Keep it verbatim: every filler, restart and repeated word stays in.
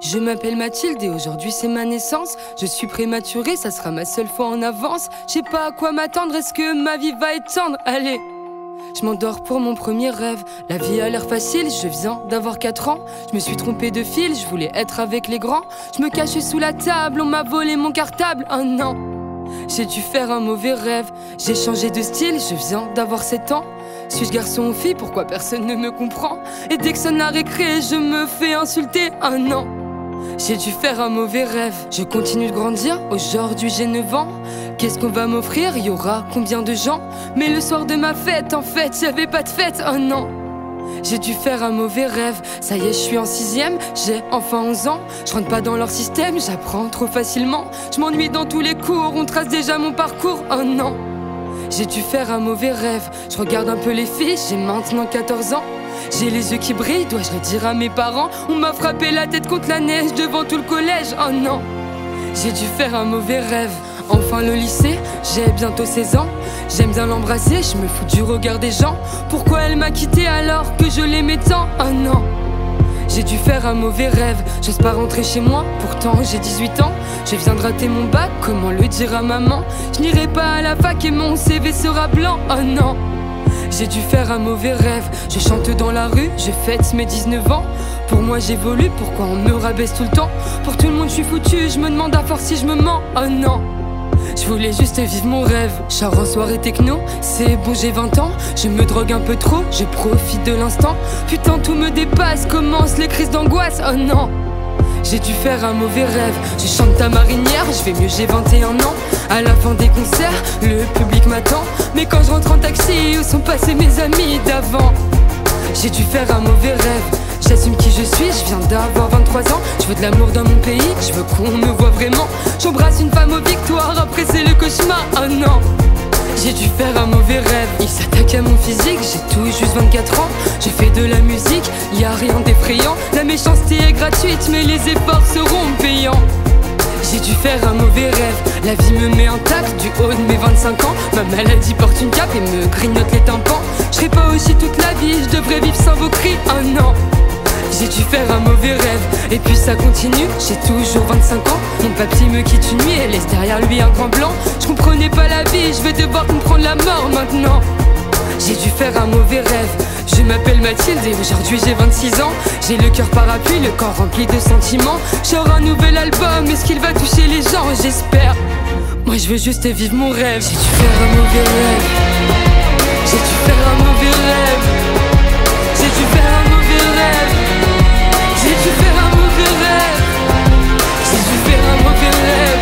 Je m'appelle Mathilde et aujourd'hui c'est ma naissance. Je suis prématurée, ça sera ma seule fois en avance. Je sais pas à quoi m'attendre, est-ce que ma vie va être tendre? Allez, je m'endors pour mon premier rêve. La vie a l'air facile, je viens d'avoir quatre ans. Je me suis trompée de fil, je voulais être avec les grands. Je me cachais sous la table, on m'a volé mon cartable. Oh non, j'ai dû faire un mauvais rêve. J'ai changé de style, je viens d'avoir sept ans. Suis-je garçon ou fille, pourquoi personne ne me comprend? Et dès que sonne la récré, je me fais insulter. Oh non, j'ai dû faire un mauvais rêve. Je continue de grandir, aujourd'hui j'ai neuf ans. Qu'est-ce qu'on va m'offrir? Y aura combien de gens? Mais le soir de ma fête, en fait, y'avait pas de fête. Oh non, j'ai dû faire un mauvais rêve. Ça y est, je suis en sixième, j'ai enfin onze ans. Je rentre pas dans leur système, j'apprends trop facilement. Je m'ennuie dans tous les cours, on trace déjà mon parcours. Oh non, j'ai dû faire un mauvais rêve. Je regarde un peu les filles, j'ai maintenant quatorze ans. J'ai les yeux qui brillent, dois-je le dire à mes parents? On m'a frappé la tête contre la neige devant tout le collège. Oh non, j'ai dû faire un mauvais rêve. Enfin le lycée, j'ai bientôt seize ans. J'aime bien l'embrasser, je me fous du regard des gens. Pourquoi elle m'a quitté alors que je l'aimais tant? Oh non, j'ai dû faire un mauvais rêve. J'ose pas rentrer chez moi, pourtant j'ai dix-huit ans. Je viens de rater mon bac, comment le dire à maman? Je n'irai pas à la fac et mon C V sera blanc. Oh non, j'ai dû faire un mauvais rêve. Je chante dans la rue, je fête mes dix-neuf ans. Pour moi j'évolue, pourquoi on me rabaisse tout le temps? Pour tout le monde je suis foutu, je me demande à force si je me mens. Oh non, je voulais juste vivre mon rêve. Char en soirée techno, c'est bon j'ai vingt ans. Je me drogue un peu trop, je profite de l'instant. Putain tout me dépasse, commencent les crises d'angoisse. Oh non, j'ai dû faire un mauvais rêve. Je chante ta marinière, je vais mieux, j'ai vingt et un ans. À la fin des concerts, le public m'attend. Mais quand je rentre en taxi, où sont passés mes amis d'avant? J'ai dû faire un mauvais rêve. J'assume qui je suis, je viens d'avoir vingt-trois ans. Je veux de l'amour dans mon pays, je veux qu'on me voit vraiment. J'embrasse une femme aux victoires, après c'est le cauchemar. Oh non, j'ai dû faire un mauvais rêve. Il s'attaque à mon physique, j'ai tout juste vingt-quatre ans. Je fais de la musique, y a rien d'effrayant. La méchanceté est gratuite, mais les efforts seront payants. J'ai dû faire un mauvais rêve. La vie me met intact du haut de mes vingt-cinq ans. Ma maladie porte une cape et me grignote les tympans. Je serai pas aussi toute la vie, je devrais vivre sans vos cris. Oh non, j'ai dû faire un mauvais rêve. Et puis ça continue, j'ai toujours vingt-cinq ans. Mon papy me quitte une nuit et laisse derrière lui un grand blanc. Je comprenais pas la vie, je vais devoir comprendre la mort maintenant. J'ai dû faire un mauvais rêve. Je m'appelle Mathilde et aujourd'hui j'ai vingt-six ans. J'ai le cœur parapluie, le corps rempli de sentiments. J'aurai un nouvel album, est-ce qu'il va toucher les gens? J'espère. Moi je veux juste vivre mon rêve. J'ai dû faire un mauvais rêve. J'ai dû faire un mauvais rêve. J'ai dû faire un mauvais rêve. J'ai dû faire un mauvais rêve. J'ai dû faire un mauvais rêve.